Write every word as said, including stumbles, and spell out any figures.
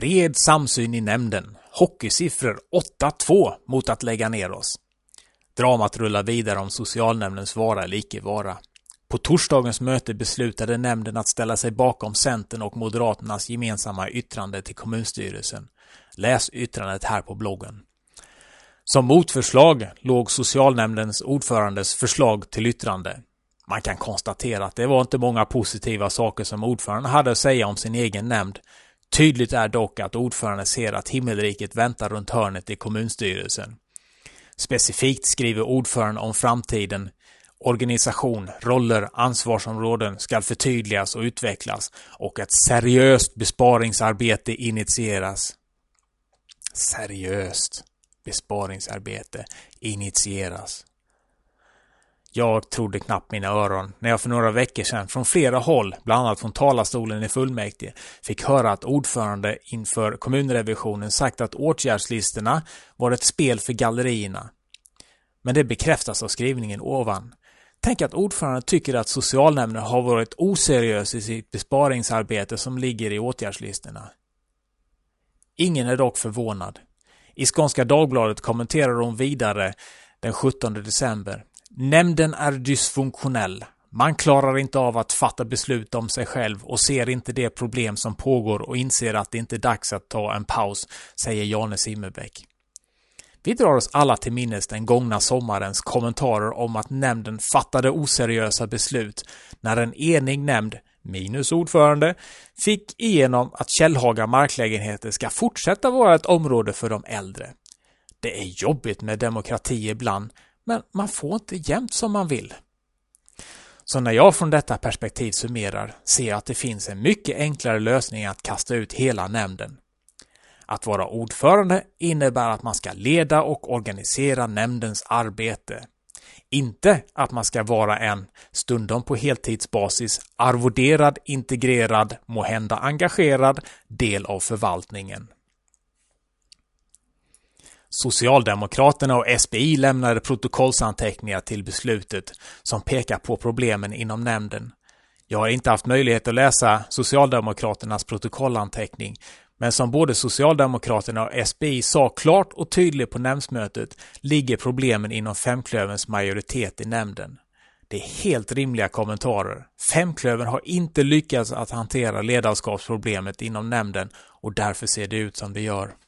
Bred samsyn i nämnden. Hockeysiffror åtta två mot att lägga ner oss. Dramat rullar vidare om socialnämndens vara eller icke vara. På torsdagens möte beslutade nämnden att ställa sig bakom Centern och Moderaternas gemensamma yttrande till kommunstyrelsen. Läs yttrandet här på bloggen. Som motförslag låg socialnämndens ordförandes förslag till yttrande. Man kan konstatera att det var inte många positiva saker som ordföranden hade att säga om sin egen nämnd. Tydligt är dock att ordföranden ser att himmelriket väntar runt hörnet i kommunstyrelsen. Specifikt skriver ordföranden om framtiden. Organisation, roller, ansvarsområden ska förtydligas och utvecklas och ett seriöst besparingsarbete initieras. Seriöst besparingsarbete initieras. Jag trodde knappt mina öron när jag för några veckor sedan från flera håll, bland annat från talarstolen i fullmäktige, fick höra att ordförande inför kommunrevisionen sagt att åtgärdslistorna var ett spel för gallerierna. Men det bekräftas av skrivningen ovan. Tänk att ordförande tycker att socialnämnden har varit oseriös i sitt besparingsarbete som ligger i åtgärdslistorna. Ingen är dock förvånad. I Skånska Dagbladet kommenterar hon vidare den sjuttonde december. Nämnden är dysfunktionell. Man klarar inte av att fatta beslut om sig själv och ser inte det problem som pågår och inser att det inte är dags att ta en paus, säger Janne Simmerbäck. Vi drar oss alla till minnes den gångna sommarens kommentarer om att nämnden fattade oseriösa beslut när en enig nämnd, minus ordförande, fick igenom att Källhaga marklägenheter ska fortsätta vara ett område för de äldre. Det är jobbigt med demokrati ibland, men man får inte jämt som man vill. Så när jag från detta perspektiv summerar ser jag att det finns en mycket enklare lösning att kasta ut hela nämnden. Att vara ordförande innebär att man ska leda och organisera nämndens arbete. Inte att man ska vara en, stundom på heltidsbasis, arvoderad, integrerad, måhända engagerad del av förvaltningen. Socialdemokraterna och S B I lämnade protokollsanteckningar till beslutet som pekar på problemen inom nämnden. Jag har inte haft möjlighet att läsa Socialdemokraternas protokollanteckning, men som både Socialdemokraterna och S B I sa klart och tydligt på nämndsmötet ligger problemen inom femklöverns majoritet i nämnden. Det är helt rimliga kommentarer. Femklövern har inte lyckats att hantera ledarskapsproblemet inom nämnden och därför ser det ut som det gör.